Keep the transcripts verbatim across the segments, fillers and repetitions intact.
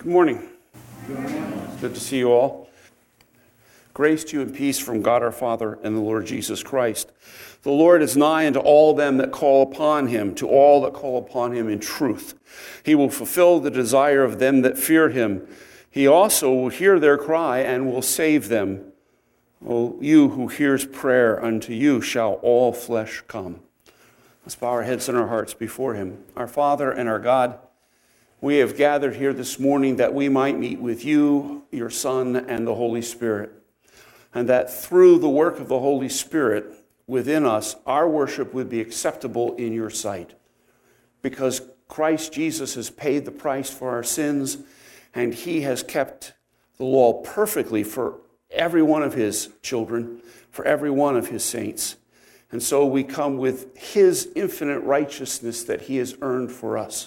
Good morning. Good morning. It's good to see you all. Grace to you and peace from God our Father and the Lord Jesus Christ. The Lord is nigh unto all them that call upon him, to all that call upon him in truth. He will fulfill the desire of them that fear him. He also will hear their cry and will save them. O you who hears prayer, unto you shall all flesh come. Let's bow our heads and our hearts before him. Our Father and our God, we have gathered here this morning that we might meet with you, your Son, and the Holy Spirit. And that through the work of the Holy Spirit within us, our worship would be acceptable in your sight. Because Christ Jesus has paid the price for our sins, and he has kept the law perfectly for every one of his children, for every one of his saints. And so we come with his infinite righteousness that he has earned for us.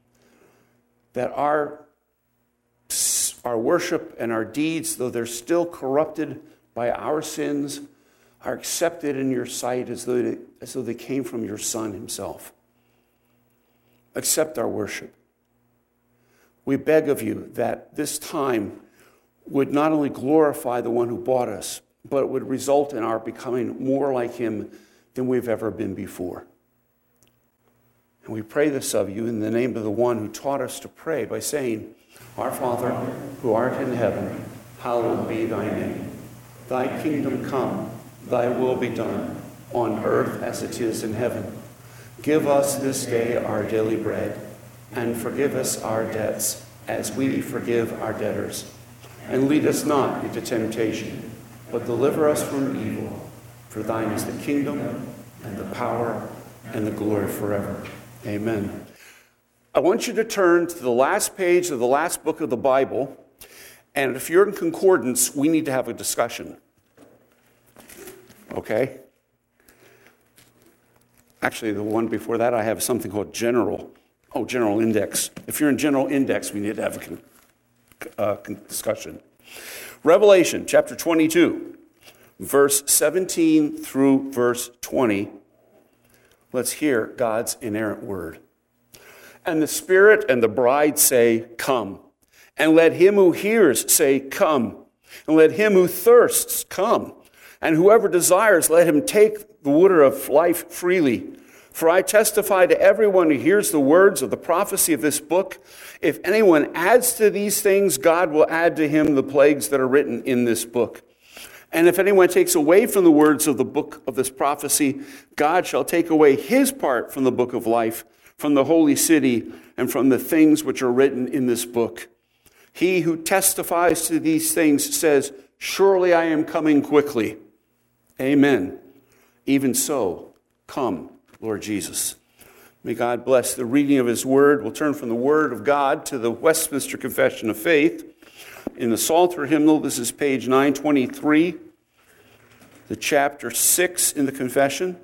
That our, our worship and our deeds, though they're still corrupted by our sins, are accepted in your sight as though they, as though they came from your Son himself. Accept our worship. We beg of you that this time would not only glorify the one who bought us, but it would result in our becoming more like him than we've ever been before. And we pray this of you in the name of the one who taught us to pray by saying, Our Father, who art in heaven, hallowed be thy name. Thy kingdom come, thy will be done, on earth as it is in heaven. Give us this day our daily bread, and forgive us our debts, as we forgive our debtors. And lead us not into temptation, but deliver us from evil. For thine is the kingdom, and the power, and the glory forever. Amen. I want you to turn to the last page of the last book of the Bible, and if you're in concordance, we need to have a discussion. Okay? Actually, the one before that, I have something called general. Oh, general index. If you're in general index, we need to have a con- uh, discussion. Revelation chapter twenty-two, verse seventeen through verse twenty. Let's hear God's inerrant word. And the Spirit and the bride say, Come. And let him who hears say, Come. And let him who thirsts come. And whoever desires, let him take the water of life freely. For I testify to everyone who hears the words of the prophecy of this book, if anyone adds to these things, God will add to him the plagues that are written in this book. And if anyone takes away from the words of the book of this prophecy, God shall take away his part from the book of life, from the holy city, and from the things which are written in this book. He who testifies to these things says, Surely I am coming quickly. Amen. Even so, come, Lord Jesus. May God bless the reading of his word. We'll turn from the word of God to the Westminster Confession of Faith. In the Psalter hymnal, this is page nine twenty-three, the chapter six in the confession.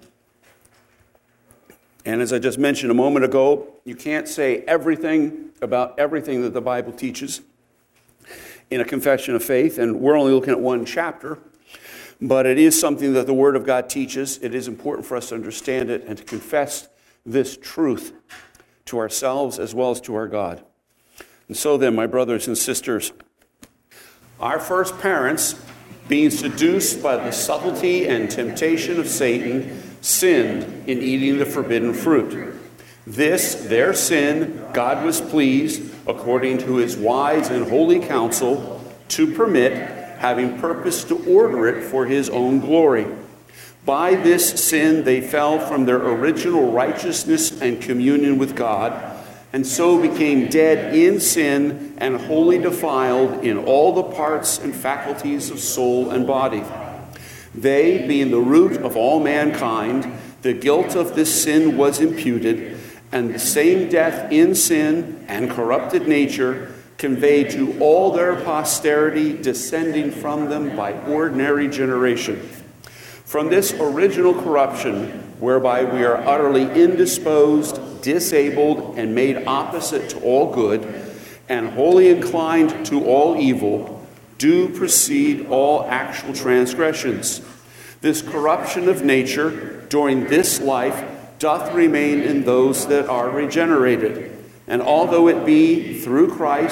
And as I just mentioned a moment ago, you can't say everything about everything that the Bible teaches in a confession of faith, and we're only looking at one chapter, but it is something that the Word of God teaches. It is important for us to understand it and to confess this truth to ourselves as well as to our God. And so then, my brothers and sisters, our first parents, being seduced by the subtlety and temptation of Satan, sinned in eating the forbidden fruit. This, their sin, God was pleased, according to his wise and holy counsel, to permit, having purposed to order it for his own glory. By this sin they fell from their original righteousness and communion with God, and so became dead in sin and wholly defiled in all the parts and faculties of soul and body. They, being the root of all mankind, the guilt of this sin was imputed, and the same death in sin and corrupted nature conveyed to all their posterity descending from them by ordinary generation. From this original corruption, whereby we are utterly indisposed, disabled, and made opposite to all good, and wholly inclined to all evil, do proceed all actual transgressions. This corruption of nature during this life doth remain in those that are regenerated. And although it be through Christ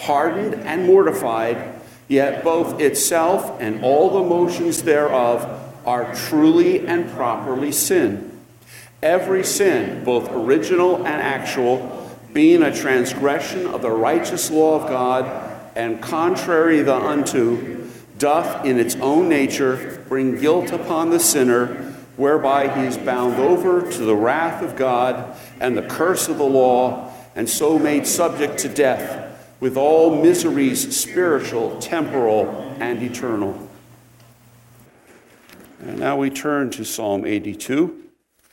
hardened and mortified, yet both itself and all the motions thereof are truly and properly sin. Every sin, both original and actual, being a transgression of the righteous law of God, and contrary thereunto, doth in its own nature bring guilt upon the sinner, whereby he is bound over to the wrath of God and the curse of the law, and so made subject to death, with all miseries spiritual, temporal, and eternal. And now we turn to Psalm eighty-two.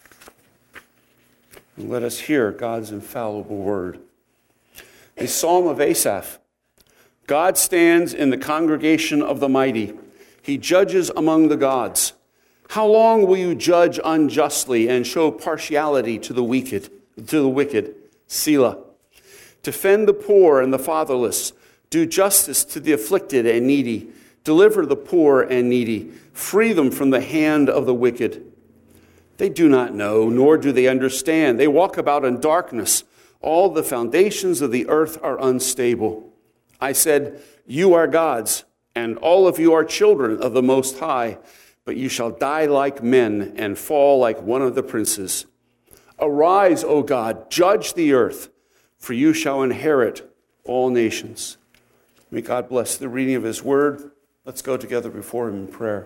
And let us hear God's infallible word. A psalm of Asaph. God stands in the congregation of the mighty. He judges among the gods. How long will you judge unjustly and show partiality to the wicked, to the wicked? Selah. Defend the poor and the fatherless. Do justice to the afflicted and needy. Deliver the poor and needy. Free them from the hand of the wicked. They do not know, nor do they understand. They walk about in darkness. All the foundations of the earth are unstable. I said, you are gods, and all of you are children of the Most High, but you shall die like men and fall like one of the princes. Arise, O God, judge the earth, for you shall inherit all nations. May God bless the reading of his word. Let's go together before him in prayer.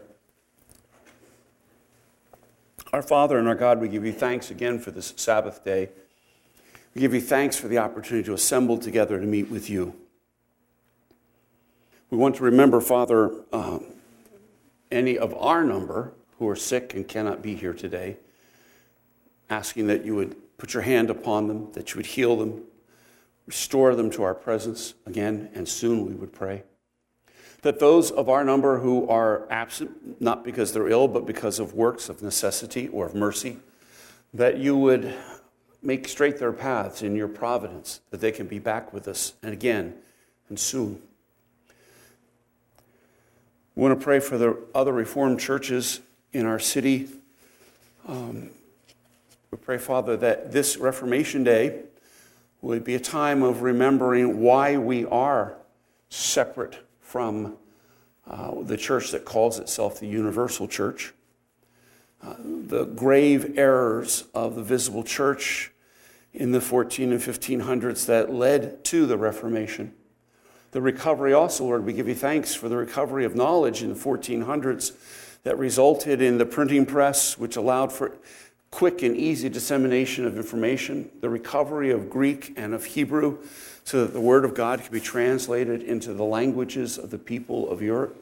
Our Father and our God, we give you thanks again for this Sabbath day. We give you thanks for the opportunity to assemble together to meet with you. We want to remember, Father, uh, any of our number who are sick and cannot be here today, asking that you would put your hand upon them, that you would heal them, restore them to our presence again, and soon we would pray. That those of our number who are absent, not because they're ill, but because of works of necessity or of mercy, that you would make straight their paths in your providence, that they can be back with us and again and soon. We want to pray for the other Reformed churches in our city. Um, we pray, Father, that this Reformation Day would be a time of remembering why we are separate from uh, the church that calls itself the Universal Church. Uh, the grave errors of the visible church in the fourteen and fifteen hundreds that led to the Reformation. The recovery also, Lord, we give you thanks for the recovery of knowledge in the fourteen hundreds that resulted in the printing press, which allowed for quick and easy dissemination of information, the recovery of Greek and of Hebrew, so that the Word of God could be translated into the languages of the people of Europe.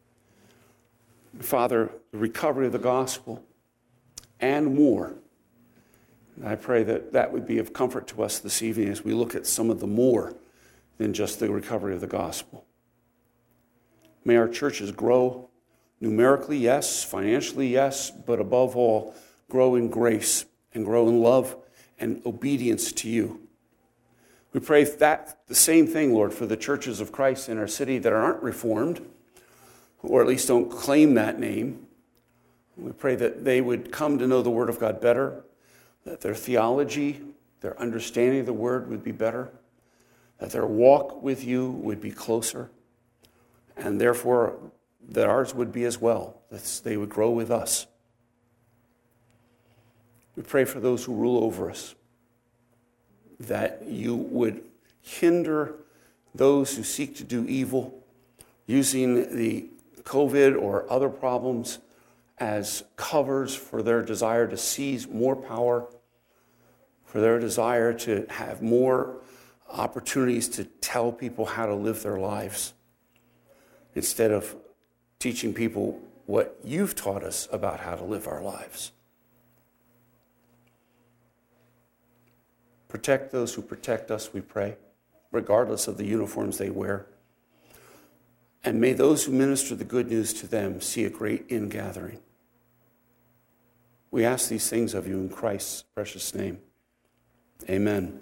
Father, the recovery of the gospel and more. And I pray that that would be of comfort to us this evening as we look at some of the more than just the recovery of the gospel. May our churches grow numerically, yes, financially, yes, but above all, grow in grace and grow in love and obedience to you. We pray that the same thing, Lord, for the churches of Christ in our city that aren't Reformed, or at least don't claim that name. We pray that they would come to know the Word of God better, that their theology, their understanding of the Word would be better, that their walk with you would be closer, and therefore that ours would be as well, that they would grow with us. We pray for those who rule over us, that you would hinder those who seek to do evil, using the COVID or other problems as covers for their desire to seize more power, for their desire to have more opportunities to tell people how to live their lives, instead of teaching people what you've taught us about how to live our lives. Protect those who protect us, we pray, regardless of the uniforms they wear. And may those who minister the good news to them see a great ingathering. We ask these things of you in Christ's precious name. Amen.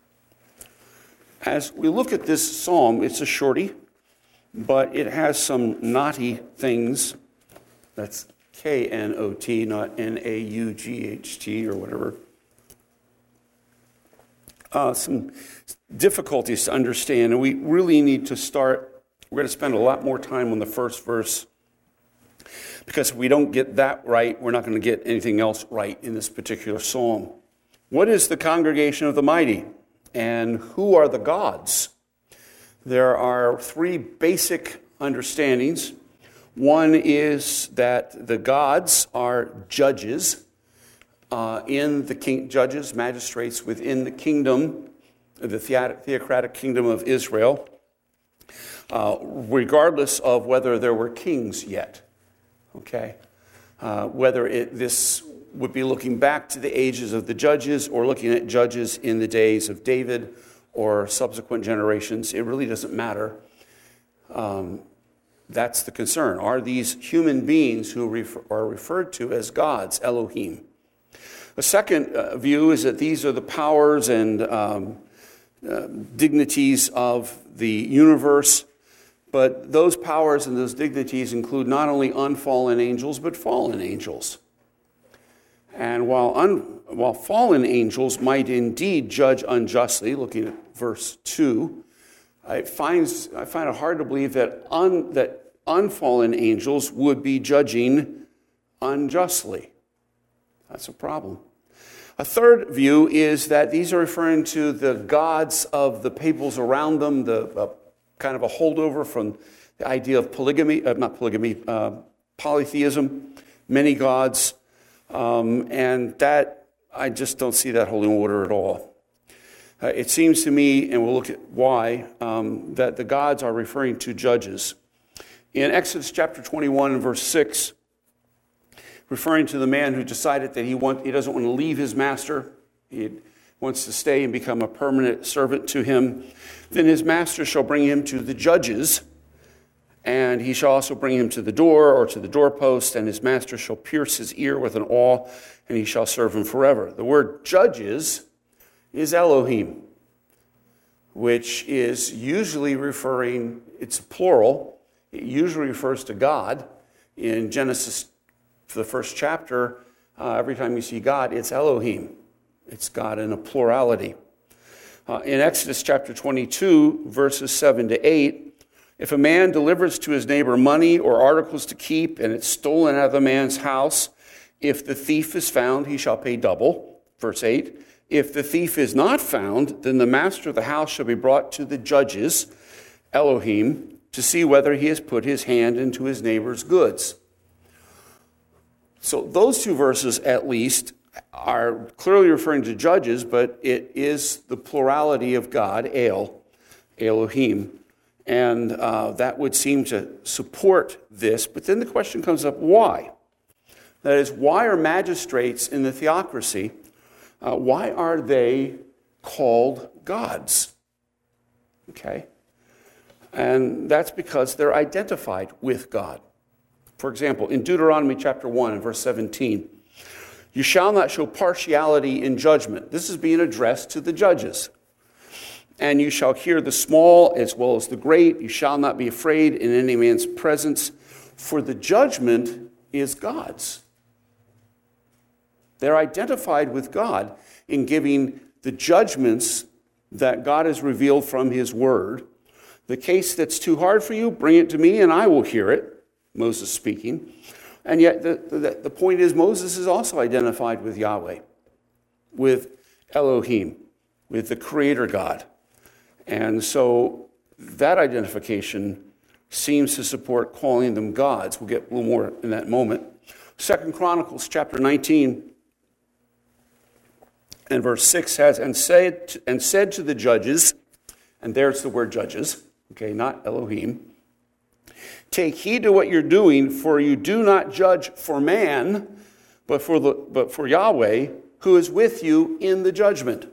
As we look at this psalm, it's a shorty, but it has some knotty things. That's K N O T, not N A U G H T or whatever. Uh, some difficulties to understand, and we really need to start. We're going to spend a lot more time on the first verse, because if we don't get that right, we're not going to get anything else right in this particular psalm. What is the congregation of the mighty, and who are the gods? There are three basic understandings. One is that the gods are judges uh, in the king, judges, magistrates within the kingdom, the theocratic kingdom of Israel, uh, regardless of whether there were kings yet. Okay, uh, whether it, this would be looking back to the ages of the judges or looking at judges in the days of David or subsequent generations, it really doesn't matter. Um, that's the concern. Are these human beings who refer, are referred to as gods, Elohim? A second uh, view is that these are the powers and um, uh, dignities of the universe. But those powers and those dignities include not only unfallen angels, but fallen angels. And while, un, while fallen angels might indeed judge unjustly, looking at verse two, I, finds, I find it hard to believe that, un, that unfallen angels would be judging unjustly. That's a problem. A third view is that these are referring to the gods of the peoples around them, the uh, kind of a holdover from the idea of polygamy, uh, not polygamy, uh, polytheism, many gods, um, and that, I just don't see that holding water at all. Uh, it seems to me, and we'll look at why, um, that the gods are referring to judges. In Exodus chapter twenty-one and verse six, referring to the man who decided that he, want, he doesn't want to leave his master, he wants to stay and become a permanent servant to him, then his master shall bring him to the judges, and he shall also bring him to the door or to the doorpost, and his master shall pierce his ear with an awl, and he shall serve him forever. The word judges is Elohim, which is usually referring, it's plural, it usually refers to God. In Genesis, for the first chapter, uh, every time you see God, it's Elohim. It's God in a plurality. Uh, in Exodus chapter twenty-two, verses seven to eight, if a man delivers to his neighbor money or articles to keep, and it's stolen out of the man's house, if the thief is found, he shall pay double. Verse eight, if the thief is not found, then the master of the house shall be brought to the judges, Elohim, to see whether he has put his hand into his neighbor's goods. So those two verses, at least, are clearly referring to judges, but it is the plurality of God, El, Elohim. And uh, that would seem to support this. But then the question comes up, why? That is, why are magistrates in the theocracy, uh, why are they called gods? Okay? And that's because they're identified with God. For example, in Deuteronomy chapter one and verse seventeen, you shall not show partiality in judgment. This is being addressed to the judges. And you shall hear the small as well as the great. You shall not be afraid in any man's presence, for the judgment is God's. They're identified with God in giving the judgments that God has revealed from his word. The case that's too hard for you, bring it to me and I will hear it, Moses speaking. And yet the, the, the point is Moses is also identified with Yahweh, with Elohim, with the Creator God. And so that identification seems to support calling them gods. We'll get a little more in that moment. Second Chronicles chapter nineteen and verse six has, and said, and said to the judges, and there's the word judges, okay, not Elohim, take heed to what you're doing, for you do not judge for man, but for the but for Yahweh, who is with you in the judgment.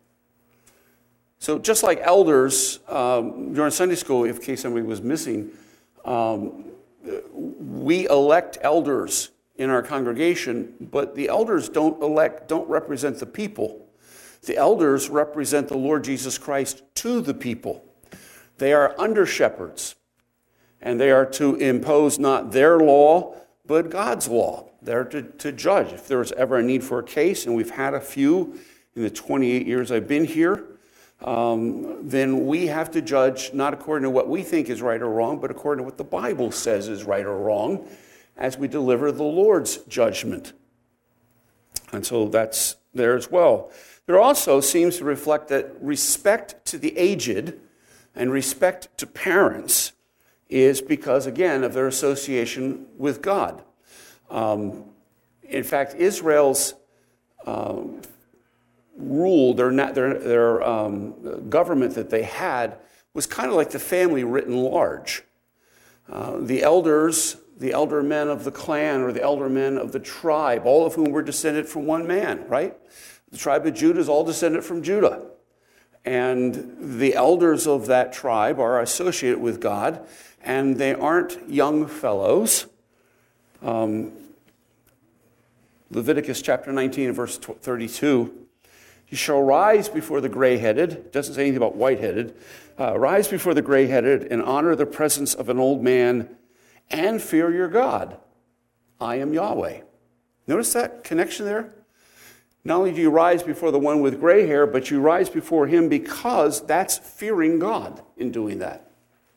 So just like elders, um, during Sunday school, in case somebody was missing, um, we elect elders in our congregation, but the elders don't elect, don't represent the people. The elders represent the Lord Jesus Christ to the people. They are under shepherds, and they are to impose not their law, but God's law. They're to, to judge. If there was ever a need for a case, and we've had a few in the twenty-eight years I've been here, um, then we have to judge not according to what we think is right or wrong, but according to what the Bible says is right or wrong as we deliver the Lord's judgment. And so that's there as well. There also seems to reflect that respect to the aged and respect to parents is because, again, of their association with God. Um, in fact, Israel's uh, rule, their, their, their um, government that they had was kind of like the family written large. Uh, the elders, the elder men of the clan or the elder men of the tribe, all of whom were descended from one man, right? The tribe of Judah is all descended from Judah. And the elders of that tribe are associated with God, and they aren't young fellows. Um, Leviticus chapter nineteen, verse thirty-two. You shall rise before the gray-headed. It doesn't say anything about white-headed. Uh, rise before the gray-headed and honor the presence of an old man and fear your God. I am Yahweh. Notice that connection there? Not only do you rise before the one with gray hair, but you rise before him because that's fearing God in doing that.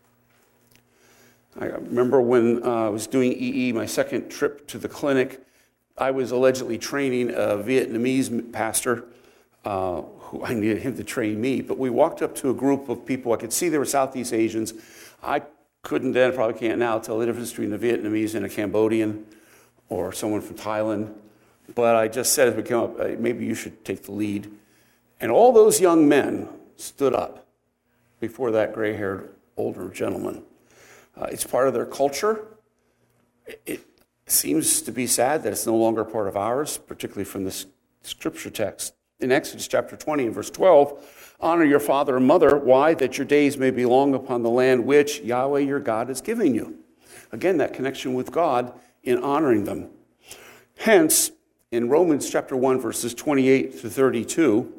I remember when uh, I was doing E E, my second trip to the clinic, I was allegedly training a Vietnamese pastor uh, who I needed him to train me, but we walked up to a group of people. I could see they were Southeast Asians. I couldn't then, probably can't now, tell the difference between a Vietnamese and a Cambodian or someone from Thailand. But I just said as we came up, maybe you should take the lead. And all those young men stood up before that gray-haired older gentleman. Uh, it's part of their culture. It seems to be sad that it's no longer part of ours, particularly from this scripture text. In Exodus chapter twenty and verse twelve, honor your father and mother. Why? That your days may be long upon the land which Yahweh your God is giving you. Again, that connection with God in honoring them. Hence, in Romans chapter one, verses twenty-eight to thirty-two,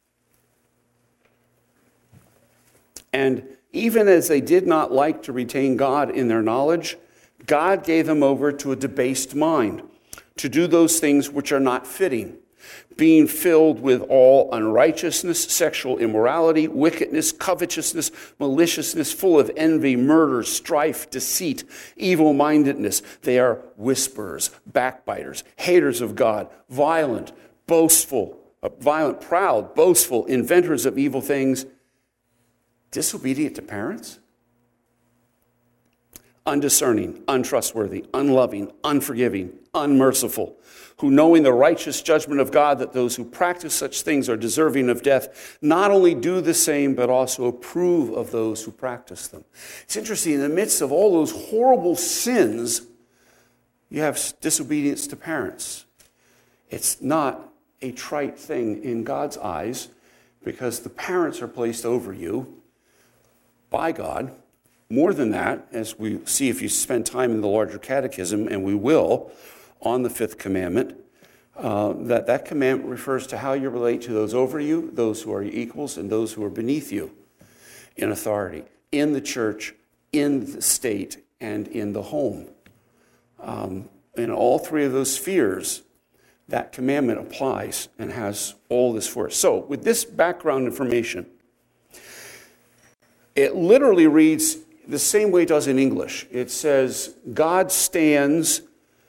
and even as they did not like to retain God in their knowledge, God gave them over to a debased mind, to do those things which are not fitting, being filled with all unrighteousness, sexual immorality, wickedness, covetousness, maliciousness, full of envy, murder, strife, deceit, evil-mindedness. They are whisperers, backbiters, haters of God, violent, boastful, uh, violent, proud, boastful, inventors of evil things, disobedient to parents, undiscerning, untrustworthy, unloving, unforgiving, unmerciful, who knowing the righteous judgment of God that those who practice such things are deserving of death, not only do the same, but also approve of those who practice them. It's interesting, in the midst of all those horrible sins, you have disobedience to parents. It's not a trite thing in God's eyes, because the parents are placed over you by God. More than that, as we see if you spend time in the larger catechism, and we will, on the fifth commandment, uh, that that commandment refers to how you relate to those over you, those who are your equals, and those who are beneath you in authority, in the church, in the state, and in the home. Um, in all three of those spheres, that commandment applies and has all this for us. So, with this background information, it literally reads the same way it does in English. It says, God stands,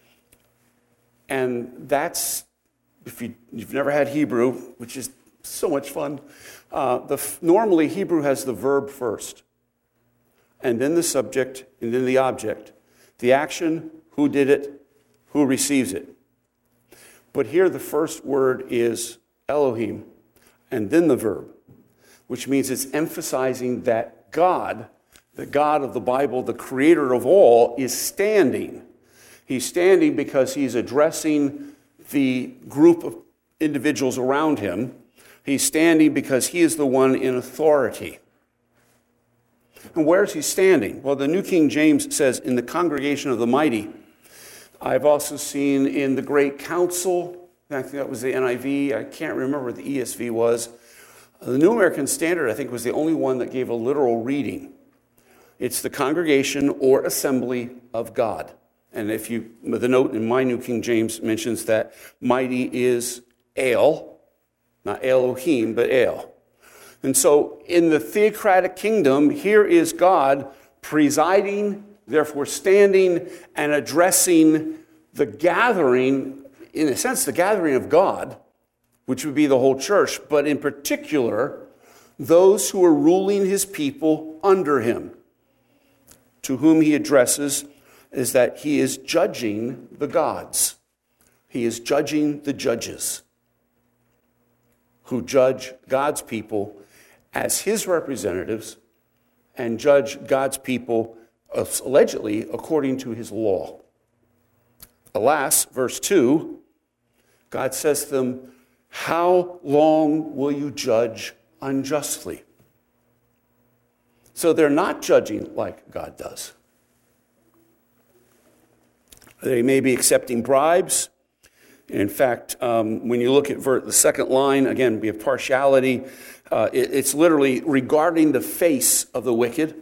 and that's, if you, you've never had Hebrew, which is so much fun, uh, the, normally Hebrew has the verb first, and then the subject, and then the object. The action, who did it, who receives it. But here the first word is Elohim, and then the verb, which means it's emphasizing that God, the God of the Bible, the creator of all, is standing. He's standing because he's addressing the group of individuals around him. He's standing because he is the one in authority. And where is he standing? Well, the New King James says, in the congregation of the mighty. I've also seen in the Great Council, I think that was the N I V, I can't remember what the E S V was. The New American Standard, I think, was the only one that gave a literal reading. It's the congregation or assembly of God. And if you, the note in my New King James mentions that mighty is El, not Elohim, but El. And so in the theocratic kingdom, here is God presiding, therefore standing and addressing the gathering, in a sense, the gathering of God, which would be the whole church, but in particular, those who are ruling his people under him, to whom he addresses is that he is judging the gods. He is judging the judges who judge God's people as his representatives and judge God's people allegedly according to his law. Alas, verse two, God says to them, how long will you judge unjustly? So they're not judging like God does. They may be accepting bribes. In fact, um, when you look at ver- the second line, again, we have partiality. Uh, it, it's literally regarding the face of the wicked,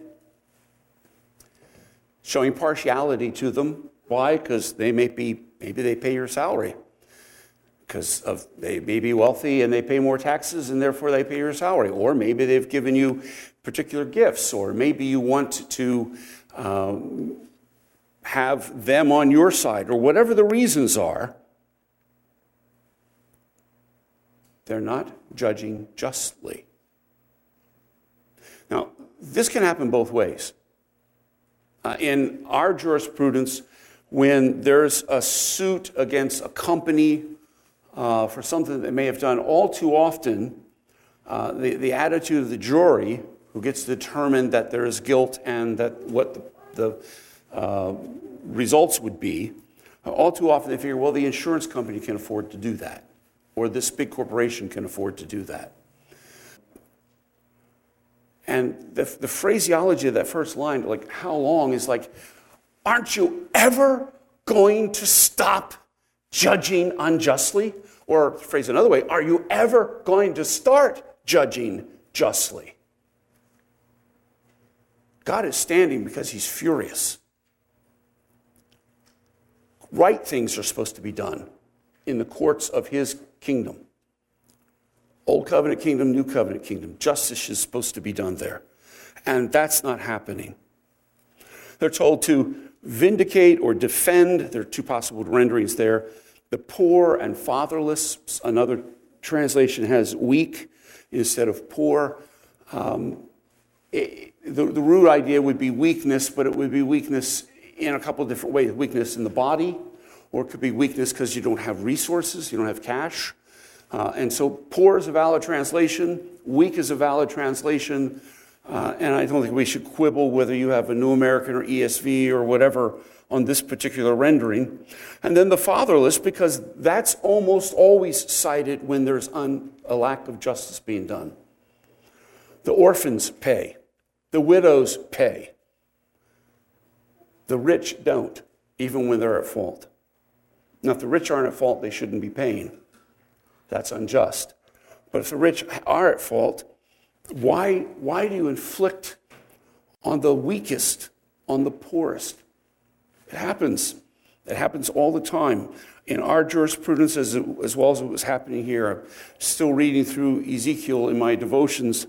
showing partiality to them. Why? Because they may be, maybe they pay your salary. Because of they may be wealthy and they pay more taxes and therefore they pay your salary. Or maybe they've given you particular gifts, or maybe you want to um, have them on your side, or whatever the reasons are. They're not judging justly. Now, this can happen both ways. Uh, in our jurisprudence, when there's a suit against a company uh, for something that they may have done, all too often, uh, the, the attitude of the jury, who gets to determine that there is guilt and that what the, the uh, results would be, all too often they figure, well, the insurance company can afford to do that, or this big corporation can afford to do that. And the, the phraseology of that first line, like, how long, is like, aren't you ever going to stop judging unjustly? Or phrase another way, are you ever going to start judging justly? God is standing because he's furious. Right things are supposed to be done in the courts of his kingdom. Old covenant kingdom, new covenant kingdom. Justice is supposed to be done there. And that's not happening. They're told to vindicate or defend. There are two possible renderings there. The poor and fatherless. Another translation has weak instead of poor. Um, it, the, the root idea would be weakness, but it would be weakness in a couple of different ways. Weakness in the body, or it could be weakness because you don't have resources, you don't have cash. Uh, and so poor is a valid translation, weak is a valid translation, uh, and I don't think we should quibble whether you have a New American or E S V or whatever on this particular rendering. And then the fatherless, because that's almost always cited when there's un, a lack of justice being done. The orphans pay. The widows pay. The rich don't, even when they're at fault. Now, if the rich aren't at fault, they shouldn't be paying. That's unjust. But if the rich are at fault, why, why do you inflict on the weakest, on the poorest? It happens. It happens all the time. In our jurisprudence, as, it, as well as it was happening here, I'm still reading through Ezekiel in my devotions.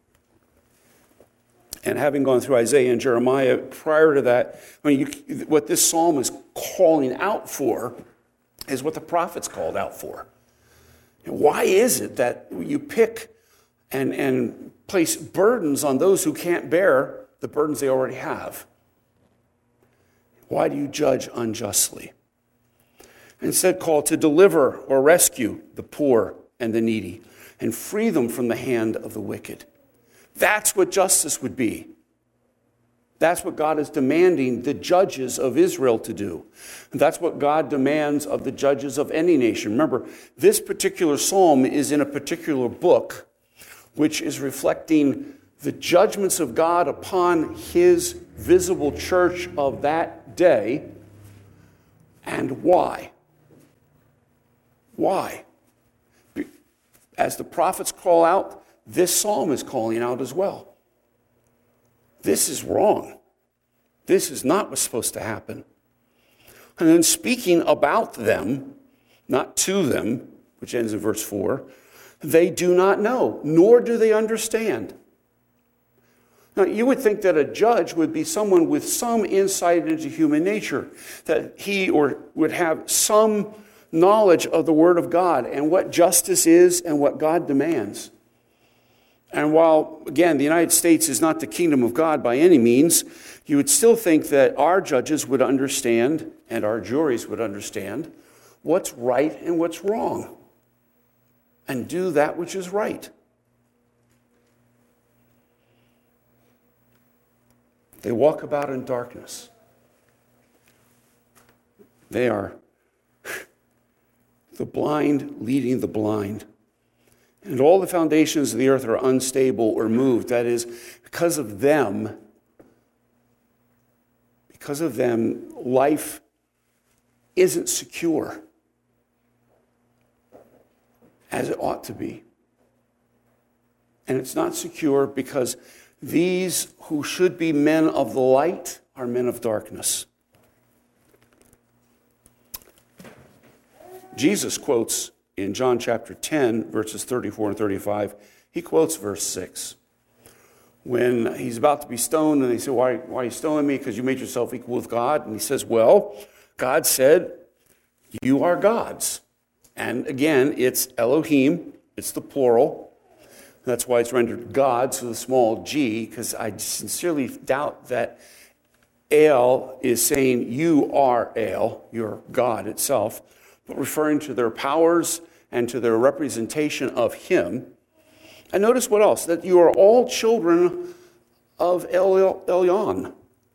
And having gone through Isaiah and Jeremiah prior to that, I mean, you, what this psalm is calling out for is what the prophets called out for. And why is it that you pick and, and place burdens on those who can't bear the burdens they already have? Why do you judge unjustly? Instead, call to deliver or rescue the poor and the needy and free them from the hand of the wicked. That's what justice would be. That's what God is demanding the judges of Israel to do. And that's what God demands of the judges of any nation. Remember, this particular psalm is in a particular book, which is reflecting the judgments of God upon his visible church of that day. And why? Why? As the prophets call out, this psalm is calling out as well. This is wrong. This is not what's supposed to happen. And then speaking about them, not to them, which ends in verse four, They do not know, nor do they understand. Now, you would think that a judge would be someone with some insight into human nature, that he or would have some knowledge of the Word of God and what justice is and what God demands. And while, again, the United States is not the kingdom of God by any means, you would still think that our judges would understand and our juries would understand what's right and what's wrong and do that which is right. They walk about in darkness. They are the blind leading the blind. And all the foundations of the earth are unstable or moved. That is, because of them, because of them, life isn't secure as it ought to be. And it's not secure because these who should be men of the light are men of darkness. Jesus quotes in John chapter ten, verses thirty-four and thirty-five, he quotes verse six. When he's about to be stoned, and they say, why, why are you stoning me? Because you made yourself equal with God. And he says, well, God said, you are gods. And again, it's Elohim, it's the plural. That's why it's rendered gods with a small g, because I sincerely doubt that El is saying you are El, you're God itself, but referring to their powers and to their representation of him. And notice what else? That you are all children of El Elyon.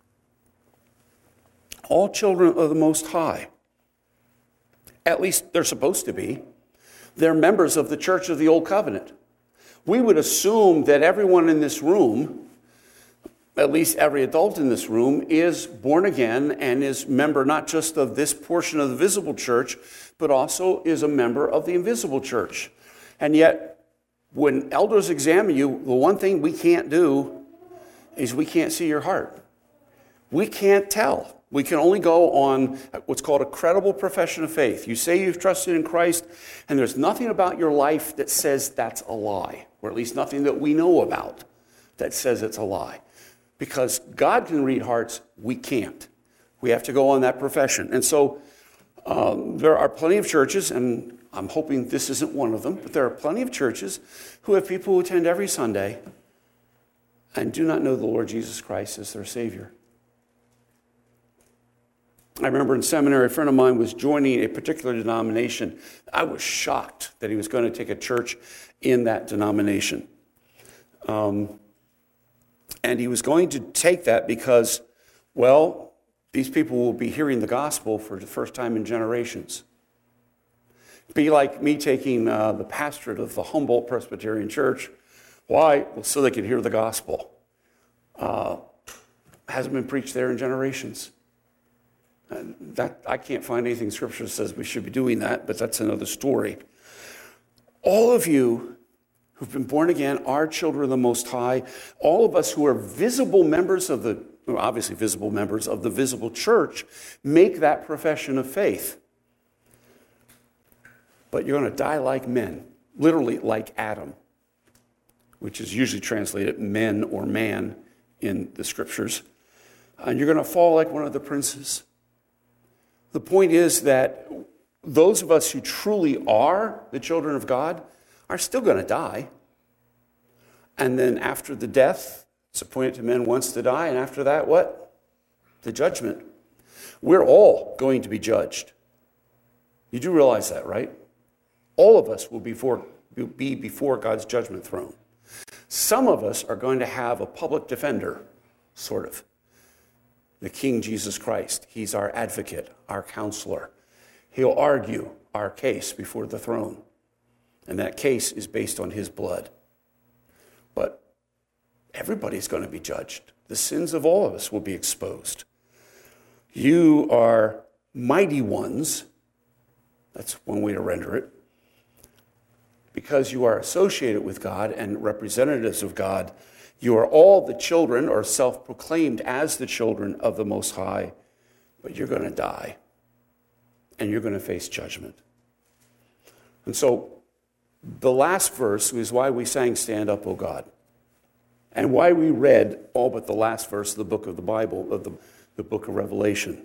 All children of the Most High. At least they're supposed to be. They're members of the Church of the Old Covenant. We would assume that everyone in this room, at least every adult in this room, is born again and is member not just of this portion of the visible church, but also is a member of the invisible church. And yet, when elders examine you, the one thing we can't do is we can't see your heart. We can't tell. We can only go on what's called a credible profession of faith. You say you've trusted in Christ, and there's nothing about your life that says that's a lie, or at least nothing that we know about that says it's a lie. Because God can read hearts, we can't. We have to go on that profession. And so um, there are plenty of churches, and I'm hoping this isn't one of them, but there are plenty of churches who have people who attend every Sunday and do not know the Lord Jesus Christ as their Savior. I remember in seminary, a friend of mine was joining a particular denomination. I was shocked that he was going to take a church in that denomination. Um, and he was going to take that because, well, these people will be hearing the gospel for the first time in generations. It'd be like me taking uh, the pastorate of the Humboldt Presbyterian Church. Why? Well, so they could hear the gospel. Uh, hasn't been preached there in generations. That I can't find anything in Scripture that says we should be doing that, but that's another story. All of you who've been born again are children of the Most High. All of us who are visible members of the, well, obviously visible members of the visible church, make that profession of faith. But you're going to die like men, literally like Adam, which is usually translated men or man in the Scriptures. And you're going to fall like one of the princes. The point is that those of us who truly are the children of God are still going to die. And then after the death, it's appointed to men once to die, and after that, what? The judgment. We're all going to be judged. You do realize that, right? All of us will be before, be before God's judgment throne. Some of us are going to have a public defender, sort of. The King Jesus Christ. He's our advocate, our counselor. He'll argue our case before the throne. And that case is based on his blood. But everybody's going to be judged. The sins of all of us will be exposed. You are mighty ones. That's one way to render it. Because you are associated with God and representatives of God, you are all the children, or self-proclaimed as the children of the Most High, but you're going to die, and you're going to face judgment. And so, The last verse is why we sang Stand Up, O God, and why we read all but the last verse of the book of the Bible, of the, the book of Revelation.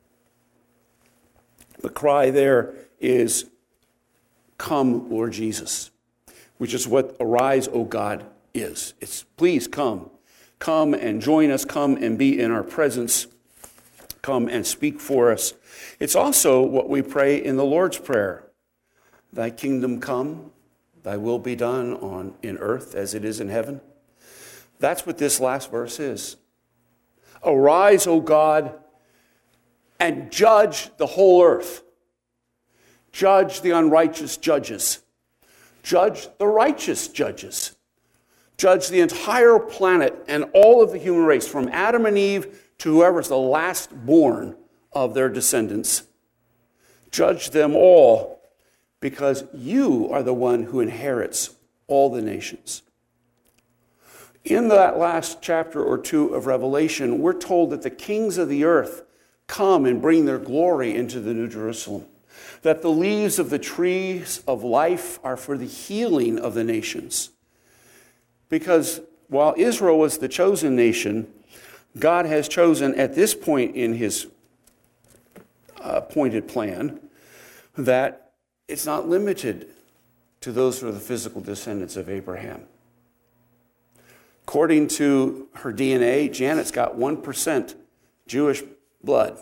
The cry there is, come, Lord Jesus, which is what arise, O God, is. It's please come. Come and join us. Come and be in our presence. Come and speak for us. It's also what we pray in the Lord's Prayer. Thy kingdom come, thy will be done on in earth as it is in heaven. That's what this last verse is. Arise, O God, and judge the whole earth. Judge the unrighteous judges. Judge the righteous judges. Judge the entire planet and all of the human race, from Adam and Eve to whoever's the last born of their descendants. Judge them all, because you are the one who inherits all the nations. In that last chapter or two of Revelation, we're told that the kings of the earth come and bring their glory into the New Jerusalem. That the leaves of the trees of life are for the healing of the nations. Because while Israel was the chosen nation, God has chosen at this point in his appointed plan that it's not limited to those who are the physical descendants of Abraham. According to her D N A, Janet's got one percent Jewish blood.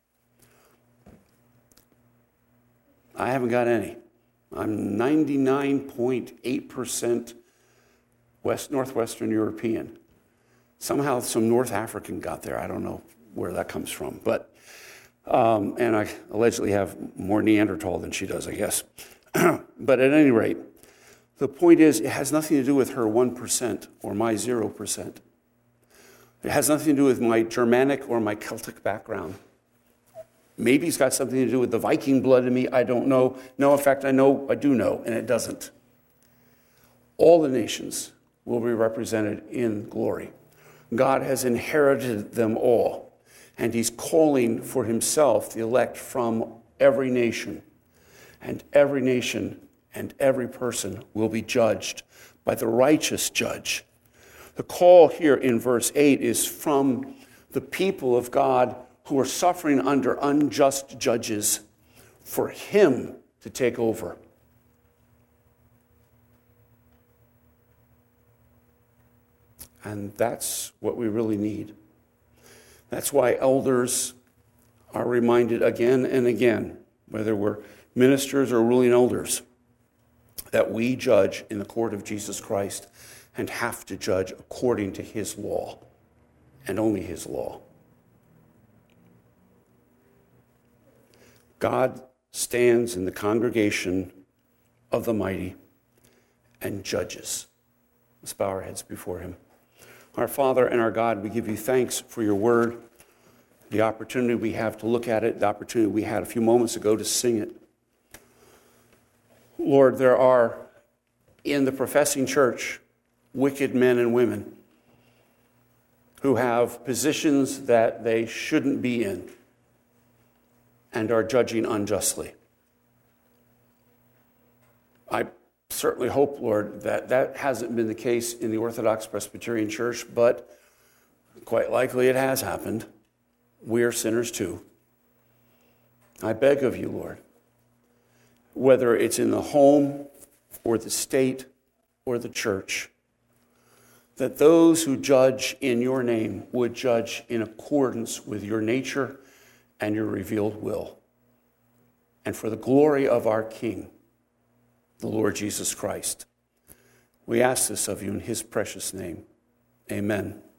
I haven't got any. I'm ninety-nine point eight percent West, Northwestern European. Somehow some North African got there. I don't know where that comes from. But um, and I allegedly have more Neanderthal than she does, I guess. But at any rate, the point is, it has nothing to do with her one percent or my zero percent. It has nothing to do with my Germanic or my Celtic background. Maybe it's got something to do with the Viking blood in me. I don't know. No, in fact, I know, I do know, and it doesn't. All the nations will be represented in glory. God has inherited them all, and he's calling for himself the elect from every nation. And every nation and every person will be judged by the righteous judge. The call here in verse eight is from the people of God who are suffering under unjust judges, for him to take over. And that's what we really need. That's why elders are reminded again and again, whether we're ministers or ruling elders, that we judge in the court of Jesus Christ and have to judge according to his law, and only his law. God stands in the congregation of the mighty and judges. Let's bow our heads before him. Our Father and our God, we give you thanks for your word, the opportunity we have to look at it, the opportunity we had a few moments ago to sing it. Lord, there are in the professing church wicked men and women who have positions that they shouldn't be in and are judging unjustly. I certainly hope, Lord, that that hasn't been the case in the Orthodox Presbyterian Church, but quite likely it has happened. We are sinners too. I beg of you, Lord, whether it's in the home or the state or the church, that those who judge in your name would judge in accordance with your nature and your revealed will, and for the glory of our King, the Lord Jesus Christ. We ask this of you in his precious name. Amen.